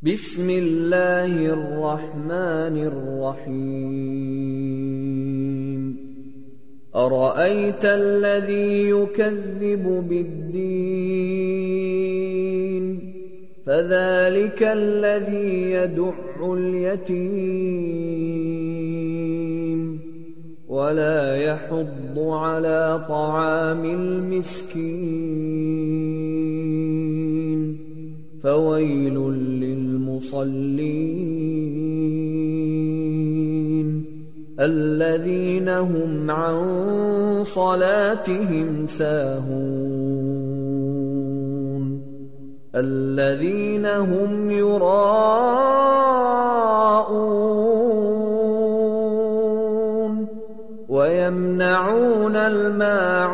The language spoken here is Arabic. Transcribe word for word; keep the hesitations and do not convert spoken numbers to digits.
بسم الله الرحمن الرحيم أرأيت الذي يكذب بالدين فذلك الذي يدع اليتيم ولا يحض على طعام المسكين فويل للمصلين الذين هم عن صلاتهم ساهون الذين هم يراءون ويمنعون الماعون